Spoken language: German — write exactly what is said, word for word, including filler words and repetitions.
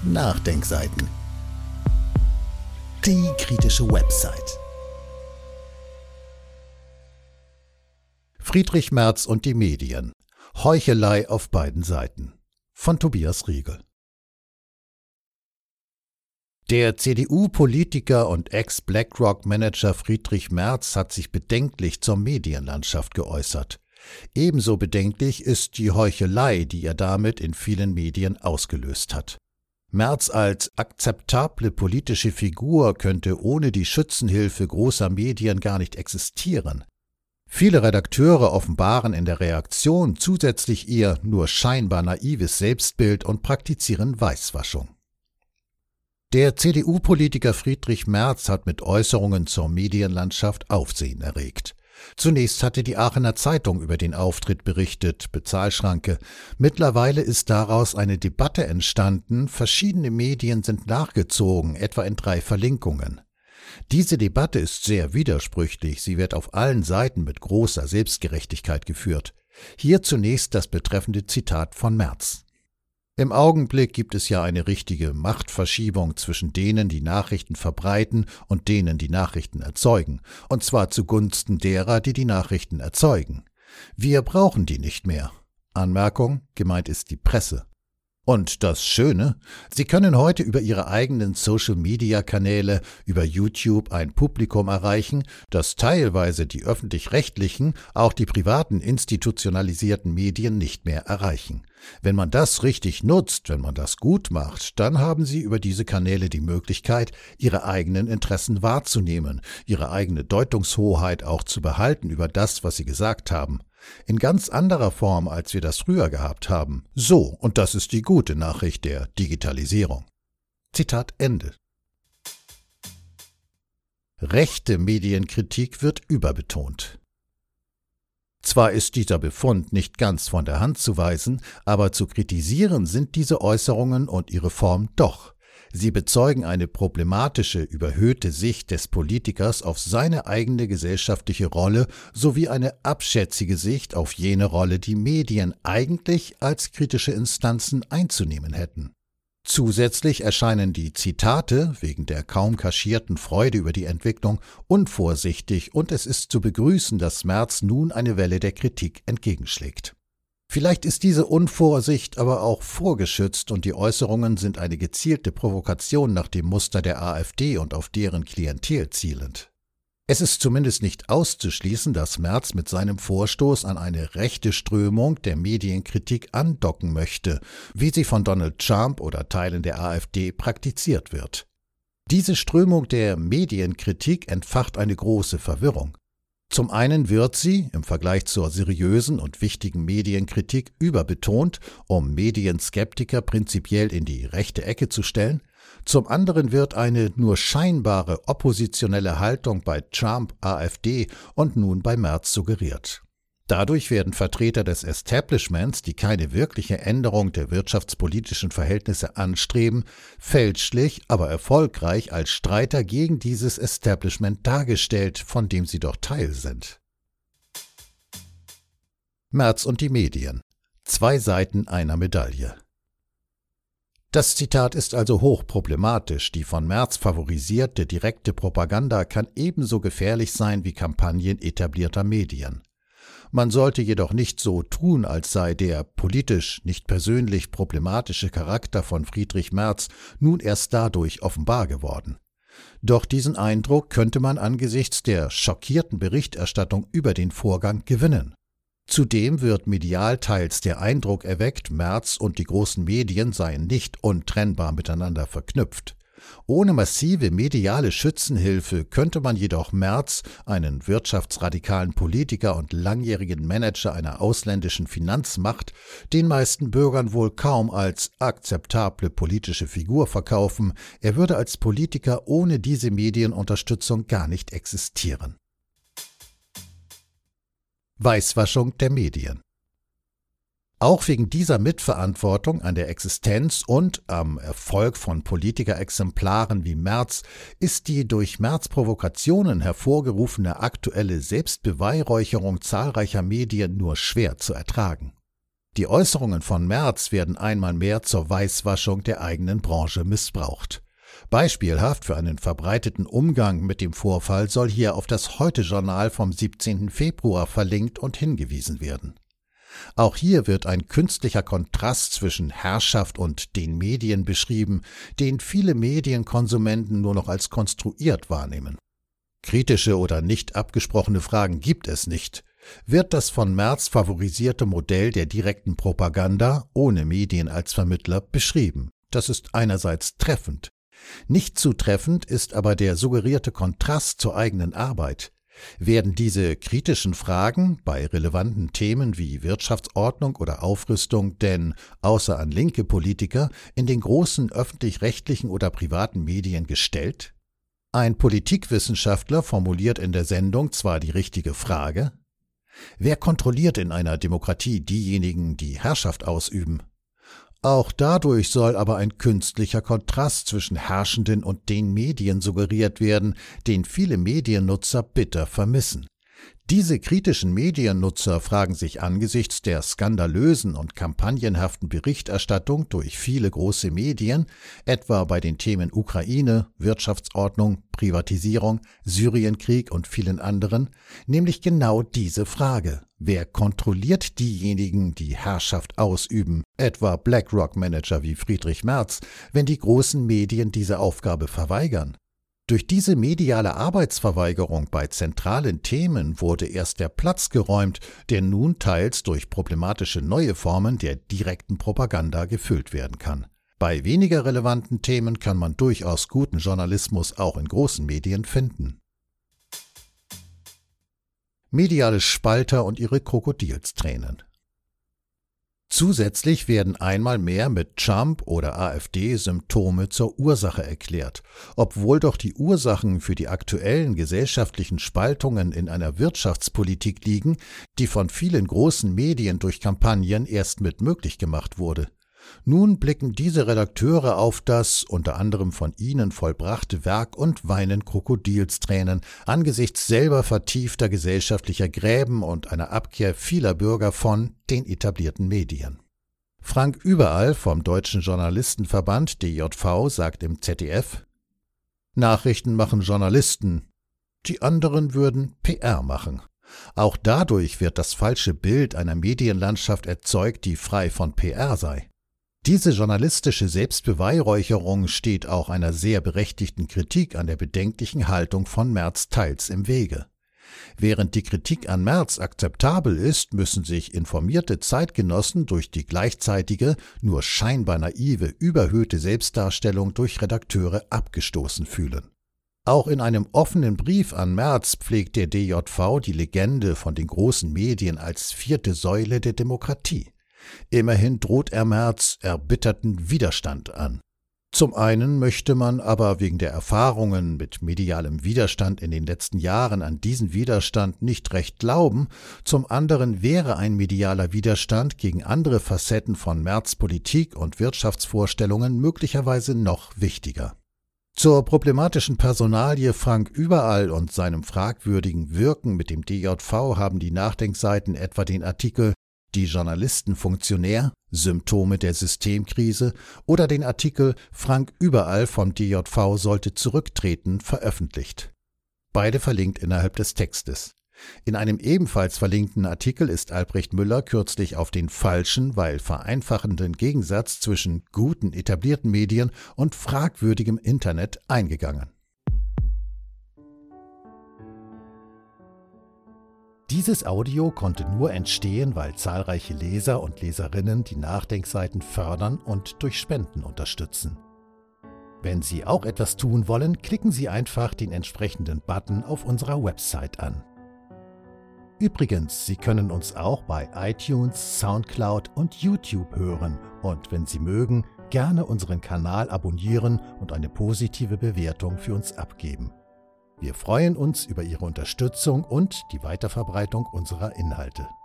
Nachdenkseiten. Die kritische Website. Friedrich Merz und die Medien. Heuchelei auf beiden Seiten. Von Tobias Riegel. Der C D U-Politiker und Ex-BlackRock-Manager Friedrich Merz hat sich bedenklich zur Medienlandschaft geäußert. Ebenso bedenklich ist die Heuchelei, die er damit in vielen Medien ausgelöst hat. Merz als akzeptable politische Figur könnte ohne die Schützenhilfe großer Medien gar nicht existieren. Viele Redakteure offenbaren in der Reaktion zusätzlich ihr nur scheinbar naives Selbstbild und praktizieren Weißwaschung. Der C D U-Politiker Friedrich Merz hat mit Äußerungen zur Medienlandschaft Aufsehen erregt. Zunächst hatte die Aachener Zeitung über den Auftritt berichtet, Bezahlschranke. Mittlerweile ist daraus eine Debatte entstanden, verschiedene Medien sind nachgezogen, etwa in drei Verlinkungen. Diese Debatte ist sehr widersprüchlich, sie wird auf allen Seiten mit großer Selbstgerechtigkeit geführt. Hier zunächst das betreffende Zitat von Merz. Im Augenblick gibt es ja eine richtige Machtverschiebung zwischen denen, die Nachrichten verbreiten und denen, die Nachrichten erzeugen, und zwar zugunsten derer, die die Nachrichten erzeugen. Wir brauchen die nicht mehr. Anmerkung, gemeint ist die Presse. Und das Schöne, Sie können heute über Ihre eigenen Social-Media-Kanäle, über YouTube ein Publikum erreichen, das teilweise die öffentlich-rechtlichen, auch die privaten institutionalisierten Medien nicht mehr erreichen. Wenn man das richtig nutzt, wenn man das gut macht, dann haben Sie über diese Kanäle die Möglichkeit, Ihre eigenen Interessen wahrzunehmen, Ihre eigene Deutungshoheit auch zu behalten über das, was Sie gesagt haben. In ganz anderer Form, als wir das früher gehabt haben. So, und das ist die gute Nachricht der Digitalisierung. Zitat Ende. Rechte Medienkritik wird überbetont. Zwar ist dieser Befund nicht ganz von der Hand zu weisen, aber zu kritisieren sind diese Äußerungen und ihre Form doch. Sie bezeugen eine problematische, überhöhte Sicht des Politikers auf seine eigene gesellschaftliche Rolle sowie eine abschätzige Sicht auf jene Rolle, die Medien eigentlich als kritische Instanzen einzunehmen hätten. Zusätzlich erscheinen die Zitate, wegen der kaum kaschierten Freude über die Entwicklung, unvorsichtig und es ist zu begrüßen, dass Merz nun eine Welle der Kritik entgegenschlägt. Vielleicht ist diese Unvorsicht aber auch vorgeschützt und die Äußerungen sind eine gezielte Provokation nach dem Muster der AfD und auf deren Klientel zielend. Es ist zumindest nicht auszuschließen, dass Merz mit seinem Vorstoß an eine rechte Strömung der Medienkritik andocken möchte, wie sie von Donald Trump oder Teilen der AfD praktiziert wird. Diese Strömung der Medienkritik entfacht eine große Verwirrung. Zum einen wird sie, im Vergleich zur seriösen und wichtigen Medienkritik, überbetont, um Medienskeptiker prinzipiell in die rechte Ecke zu stellen. Zum anderen wird eine nur scheinbare oppositionelle Haltung bei Trump, AfD und nun bei Merz suggeriert. Dadurch werden Vertreter des Establishments, die keine wirkliche Änderung der wirtschaftspolitischen Verhältnisse anstreben, fälschlich, aber erfolgreich als Streiter gegen dieses Establishment dargestellt, von dem sie doch Teil sind. Merz und die Medien. Zwei Seiten einer Medaille. Das Zitat ist also hochproblematisch. Die von Merz favorisierte direkte Propaganda kann ebenso gefährlich sein wie Kampagnen etablierter Medien. Man sollte jedoch nicht so tun, als sei der politisch, nicht persönlich problematische Charakter von Friedrich Merz nun erst dadurch offenbar geworden. Doch diesen Eindruck könnte man angesichts der schockierten Berichterstattung über den Vorgang gewinnen. Zudem wird medial teils der Eindruck erweckt, Merz und die großen Medien seien nicht untrennbar miteinander verknüpft. Ohne massive mediale Schützenhilfe könnte man jedoch Merz, einen wirtschaftsradikalen Politiker und langjährigen Manager einer ausländischen Finanzmacht, den meisten Bürgern wohl kaum als akzeptable politische Figur verkaufen, er würde als Politiker ohne diese Medienunterstützung gar nicht existieren. Weißwaschung der Medien. Auch wegen dieser Mitverantwortung an der Existenz und am Erfolg von Politikerexemplaren wie Merz ist die durch Merz Provokationen hervorgerufene aktuelle Selbstbeweihräucherung zahlreicher Medien nur schwer zu ertragen. Die Äußerungen von Merz werden einmal mehr zur Weißwaschung der eigenen Branche missbraucht. Beispielhaft für einen verbreiteten Umgang mit dem Vorfall soll hier auf das Heute-Journal vom siebzehnten Februar verlinkt und hingewiesen werden. Auch hier wird ein künstlicher Kontrast zwischen Herrschaft und den Medien beschrieben, den viele Medienkonsumenten nur noch als konstruiert wahrnehmen. Kritische oder nicht abgesprochene Fragen gibt es nicht. Wird das von Merz favorisierte Modell der direkten Propaganda ohne Medien als Vermittler beschrieben? Das ist einerseits treffend. Nicht zutreffend ist aber der suggerierte Kontrast zur eigenen Arbeit. Werden diese kritischen Fragen bei relevanten Themen wie Wirtschaftsordnung oder Aufrüstung denn, außer an linke Politiker, in den großen öffentlich-rechtlichen oder privaten Medien gestellt? Ein Politikwissenschaftler formuliert in der Sendung zwar die richtige Frage: Wer kontrolliert in einer Demokratie diejenigen, die Herrschaft ausüben? Auch dadurch soll aber ein künstlicher Kontrast zwischen Herrschenden und den Medien suggeriert werden, den viele Mediennutzer bitter vermissen. Diese kritischen Mediennutzer fragen sich angesichts der skandalösen und kampagnenhaften Berichterstattung durch viele große Medien, etwa bei den Themen Ukraine, Wirtschaftsordnung, Privatisierung, Syrienkrieg und vielen anderen, nämlich genau diese Frage: Wer kontrolliert diejenigen, die Herrschaft ausüben, etwa BlackRock-Manager wie Friedrich Merz, wenn die großen Medien diese Aufgabe verweigern? Durch diese mediale Arbeitsverweigerung bei zentralen Themen wurde erst der Platz geräumt, der nun teils durch problematische neue Formen der direkten Propaganda gefüllt werden kann. Bei weniger relevanten Themen kann man durchaus guten Journalismus auch in großen Medien finden. Mediale Spalter und ihre Krokodilstränen. Zusätzlich werden einmal mehr mit Trump oder AfD Symptome zur Ursache erklärt, obwohl doch die Ursachen für die aktuellen gesellschaftlichen Spaltungen in einer Wirtschaftspolitik liegen, die von vielen großen Medien durch Kampagnen erst mit möglich gemacht wurde. Nun blicken diese Redakteure auf das unter anderem von ihnen vollbrachte Werk und weinen Krokodilstränen angesichts selber vertiefter gesellschaftlicher Gräben und einer Abkehr vieler Bürger von den etablierten Medien. Frank Überall vom Deutschen Journalistenverband D J V sagt im Z D F: Nachrichten machen Journalisten, die anderen würden P R machen. Auch dadurch wird das falsche Bild einer Medienlandschaft erzeugt, die frei von P R sei. Diese journalistische Selbstbeweihräucherung steht auch einer sehr berechtigten Kritik an der bedenklichen Haltung von Merz teils im Wege. Während die Kritik an Merz akzeptabel ist, müssen sich informierte Zeitgenossen durch die gleichzeitige, nur scheinbar naive, überhöhte Selbstdarstellung durch Redakteure abgestoßen fühlen. Auch in einem offenen Brief an Merz pflegt der D J V die Legende von den großen Medien als vierte Säule der Demokratie. Immerhin droht er Merz erbitterten Widerstand an. Zum einen möchte man aber wegen der Erfahrungen mit medialem Widerstand in den letzten Jahren an diesen Widerstand nicht recht glauben, zum anderen wäre ein medialer Widerstand gegen andere Facetten von Merz' Politik und Wirtschaftsvorstellungen möglicherweise noch wichtiger. Zur problematischen Personalie Frank Überall und seinem fragwürdigen Wirken mit dem D J V haben die Nachdenkseiten etwa den Artikel Die Journalistenfunktionär, Symptome der Systemkrise oder den Artikel Frank Überall vom D J V sollte zurücktreten veröffentlicht. Beide verlinkt innerhalb des Textes. In einem ebenfalls verlinkten Artikel ist Albrecht Müller kürzlich auf den falschen, weil vereinfachenden Gegensatz zwischen guten etablierten Medien und fragwürdigem Internet eingegangen. Dieses Audio konnte nur entstehen, weil zahlreiche Leser und Leserinnen die Nachdenkseiten fördern und durch Spenden unterstützen. Wenn Sie auch etwas tun wollen, klicken Sie einfach den entsprechenden Button auf unserer Website an. Übrigens, Sie können uns auch bei iTunes, Soundcloud und YouTube hören und wenn Sie mögen, gerne unseren Kanal abonnieren und eine positive Bewertung für uns abgeben. Wir freuen uns über Ihre Unterstützung und die Weiterverbreitung unserer Inhalte.